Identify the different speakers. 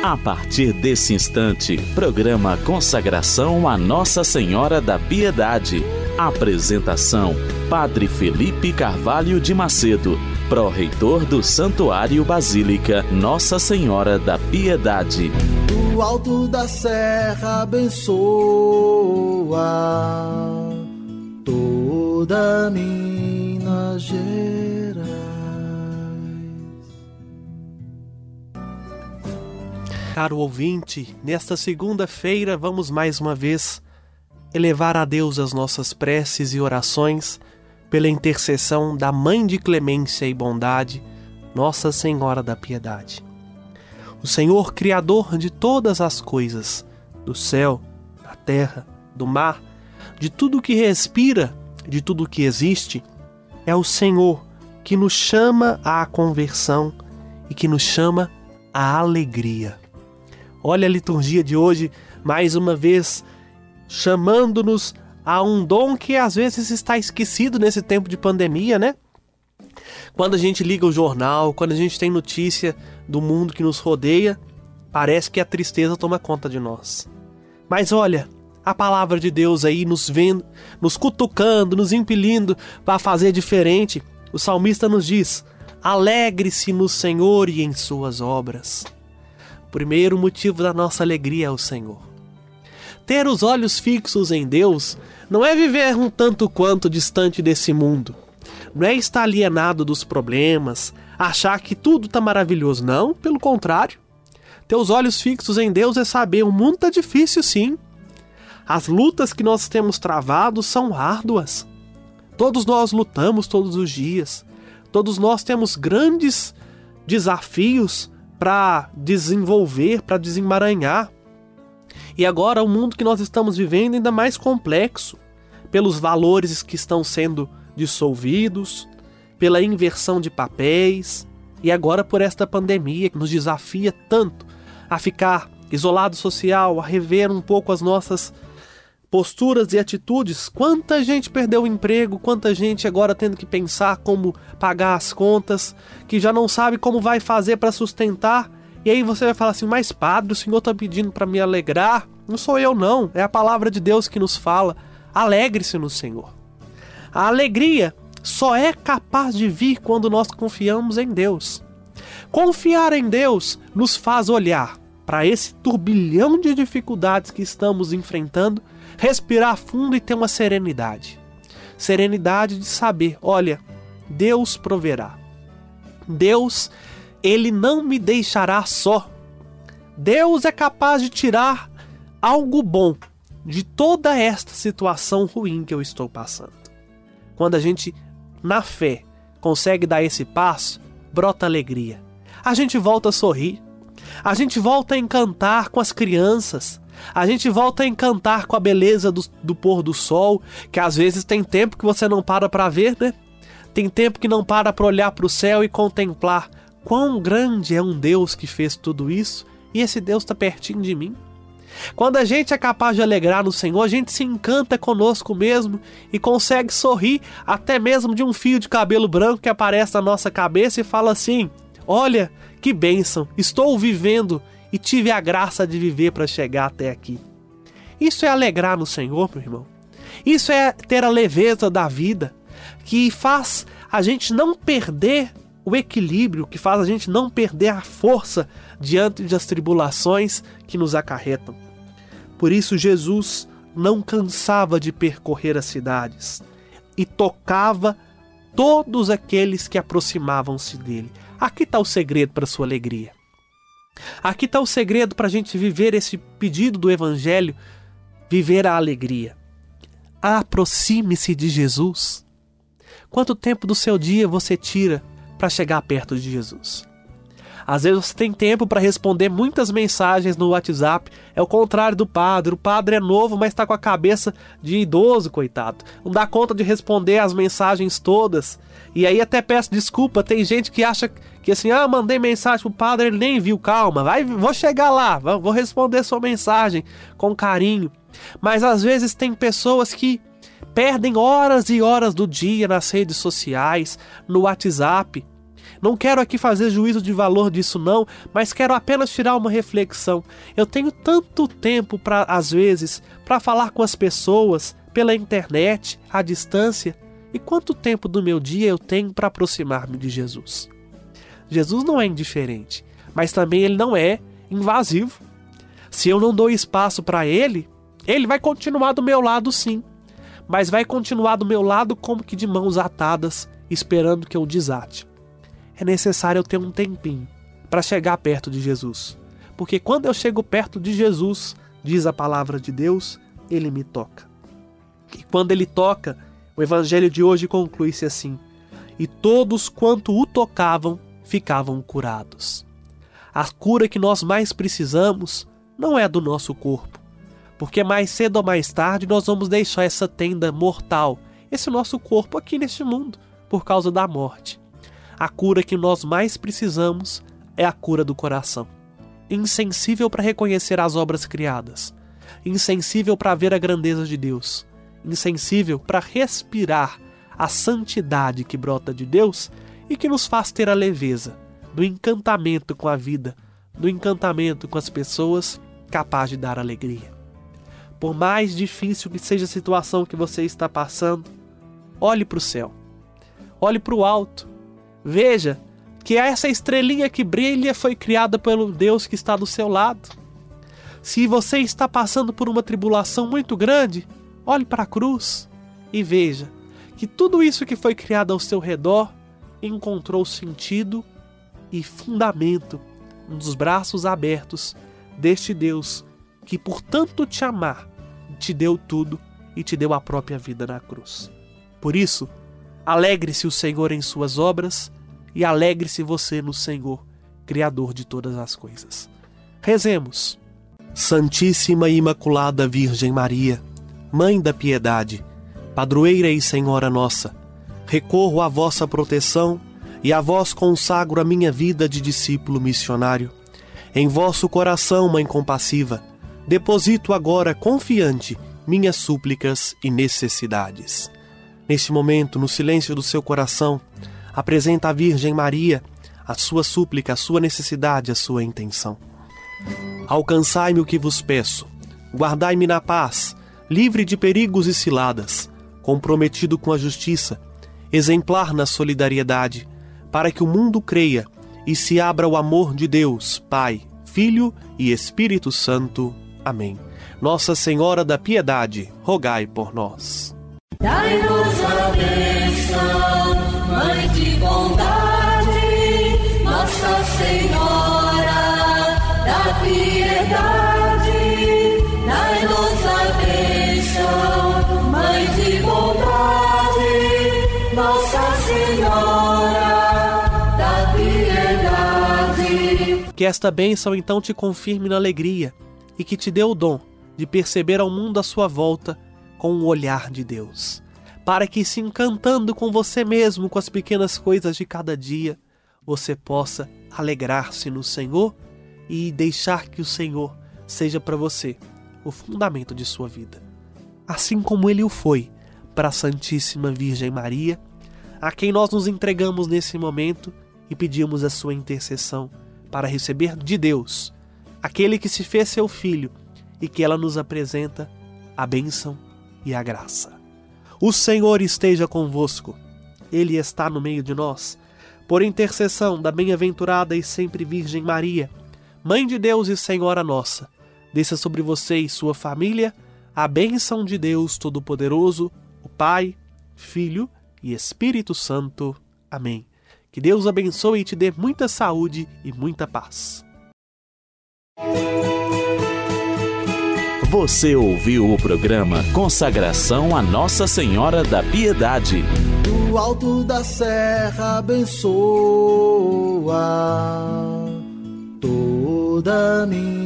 Speaker 1: A partir desse instante, programa Consagração a Nossa Senhora da Piedade. Apresentação: Padre Felipe Carvalho de Macedo, pró-reitor do Santuário Basílica Nossa Senhora da Piedade.
Speaker 2: Do alto da serra abençoa toda Minas Gerais.
Speaker 3: Caro ouvinte, nesta segunda-feira vamos mais uma vez elevar a Deus as nossas preces e orações pela intercessão da Mãe de Clemência e Bondade, Nossa Senhora da Piedade. O Senhor, Criador de todas as coisas, do céu, da terra, do mar, de tudo que respira, de tudo que existe, é o Senhor que nos chama à conversão e que nos chama à alegria. Olha a liturgia de hoje, mais uma vez, chamando-nos a um dom que às vezes está esquecido nesse tempo de pandemia, né? Quando a gente liga o jornal, quando a gente tem notícia do mundo que nos rodeia, parece que a tristeza toma conta de nós. Mas olha, a palavra de Deus aí nos vendo, nos cutucando, nos impelindo para fazer diferente. O salmista nos diz: alegre-se no Senhor e em suas obras. O primeiro motivo da nossa alegria é o Senhor. Ter os olhos fixos em Deus não é viver um tanto quanto distante desse mundo. Não é estar alienado dos problemas, achar que tudo está maravilhoso. Não, pelo contrário. Ter os olhos fixos em Deus é saber, o mundo está difícil sim. As lutas que nós temos travado são árduas. Todos nós lutamos todos os dias. Todos nós temos grandes desafios para desenvolver, para desemaranhar. E agora o mundo que nós estamos vivendo é ainda mais complexo, pelos valores que estão sendo dissolvidos, pela inversão de papéis, e agora por esta pandemia que nos desafia tanto a ficar isolado social, a rever um pouco as nossas posturas e atitudes. Quanta gente perdeu o emprego, quanta gente agora tendo que pensar como pagar as contas, que já não sabe como vai fazer para sustentar. E aí você vai falar assim: mas padre, o Senhor está pedindo para me alegrar? Não sou eu não, é a palavra de Deus que nos fala. Alegre-se no Senhor. A alegria só é capaz de vir quando nós confiamos em Deus. Confiar em Deus nos faz olhar para esse turbilhão de dificuldades que estamos enfrentando, respirar fundo e ter uma serenidade. Serenidade de saber, olha, Deus proverá. Deus, Ele não me deixará só. Deus é capaz de tirar algo bom de toda esta situação ruim que eu estou passando. Quando a gente, na fé, consegue dar esse passo, brota alegria. A gente volta a sorrir. A gente volta a encantar com as crianças. A gente volta a encantar com a beleza do pôr do sol, que às vezes tem tempo que você não para ver, né? Tem tempo que não para olhar para o céu e contemplar quão grande é um Deus que fez tudo isso, e esse Deus está pertinho de mim. Quando a gente é capaz de alegrar no Senhor, a gente se encanta conosco mesmo e consegue sorrir até mesmo de um fio de cabelo branco que aparece na nossa cabeça e fala assim: olha, que bênção, estou vivendo e tive a graça de viver para chegar até aqui. Isso é alegrar no Senhor, meu irmão. Isso é ter a leveza da vida, que faz a gente não perder o equilíbrio, que faz a gente não perder a força diante das tribulações que nos acarretam. Por isso Jesus não cansava de percorrer as cidades e tocava todos aqueles que aproximavam-se dele. Aqui está o segredo para a sua alegria. Aqui está o segredo para a gente viver esse pedido do Evangelho, viver a alegria. Aproxime-se de Jesus. Quanto tempo do seu dia você tira para chegar perto de Jesus? Às vezes você tem tempo para responder muitas mensagens no WhatsApp. É o contrário do padre. O padre é novo, mas está com a cabeça de idoso, coitado. Não dá conta de responder as mensagens todas. E aí até peço desculpa. Tem gente que acha que assim, mandei mensagem pro padre, ele nem viu. Calma, vou chegar lá, vou responder sua mensagem com carinho. Mas às vezes tem pessoas que perdem horas e horas do dia nas redes sociais, no WhatsApp, Não quero aqui fazer juízo de valor disso não, mas quero apenas tirar uma reflexão. Eu tenho tanto tempo, às vezes, para falar com as pessoas, pela internet, à distância, e quanto tempo do meu dia eu tenho para aproximar-me de Jesus? Jesus não é indiferente, mas também ele não é invasivo. Se eu não dou espaço para ele, ele vai continuar do meu lado sim, mas vai continuar do meu lado como que de mãos atadas, esperando que eu desate. É necessário eu ter um tempinho para chegar perto de Jesus, porque quando eu chego perto de Jesus, diz a palavra de Deus, ele me toca. E quando ele toca, o evangelho de hoje conclui-se assim: e todos quanto o tocavam ficavam curados. A cura que nós mais precisamos não é do nosso corpo, porque mais cedo ou mais tarde nós vamos deixar essa tenda mortal, esse nosso corpo aqui neste mundo, por causa da morte. A cura que nós mais precisamos é a cura do coração, insensível para reconhecer as obras criadas, insensível para ver a grandeza de Deus, insensível para respirar a santidade que brota de Deus e que nos faz ter a leveza do encantamento com a vida, do encantamento com as pessoas, capaz de dar alegria. Por mais difícil que seja a situação que você está passando, olhe para o céu, olhe para o alto, veja que essa estrelinha que brilha foi criada pelo Deus que está do seu lado. Se você está passando por uma tribulação muito grande, olhe para a cruz e veja que tudo isso que foi criado ao seu redor encontrou sentido e fundamento nos braços abertos deste Deus que, por tanto te amar, te deu tudo e te deu a própria vida na cruz. Por isso, alegre-se o Senhor em suas obras e alegre-se você no Senhor, Criador de todas as coisas. Rezemos. Santíssima e Imaculada Virgem Maria, Mãe da Piedade, Padroeira e Senhora nossa, recorro à vossa proteção e a vós consagro a minha vida de discípulo missionário. Em vosso coração, Mãe compassiva, deposito agora confiante minhas súplicas e necessidades. Neste momento, no silêncio do seu coração, apresenta à Virgem Maria a sua súplica, a sua necessidade, a sua intenção. Alcançai-me o que vos peço, guardai-me na paz, livre de perigos e ciladas, comprometido com a justiça, exemplar na solidariedade, para que o mundo creia e se abra o amor de Deus, Pai, Filho e Espírito Santo. Amém. Nossa Senhora da Piedade, rogai por nós.
Speaker 4: Dai-nos a bênção, Mãe de bondade, Nossa Senhora da Piedade. Dai-nos a bênção, Mãe de bondade, Nossa Senhora da Piedade.
Speaker 3: Que esta bênção então te confirme na alegria e que te dê o dom de perceber ao mundo à sua volta com o olhar de Deus, para que, se encantando com você mesmo, com as pequenas coisas de cada dia, você possa alegrar-se no Senhor e deixar que o Senhor seja para você o fundamento de sua vida, assim como Ele o foi para a Santíssima Virgem Maria, a quem nós nos entregamos nesse momento e pedimos a sua intercessão para receber de Deus, aquele que se fez seu Filho, e que ela nos apresenta a bênção e a graça. O Senhor esteja convosco, Ele está no meio de nós. Por intercessão da bem-aventurada e sempre Virgem Maria, Mãe de Deus e Senhora nossa, desça sobre você e sua família a bênção de Deus Todo-Poderoso, o Pai, Filho e Espírito Santo. Amém. Que Deus abençoe e te dê muita saúde e muita paz.
Speaker 1: Você ouviu o programa Consagração a Nossa Senhora da Piedade.
Speaker 2: Do alto da serra abençoa toda a minha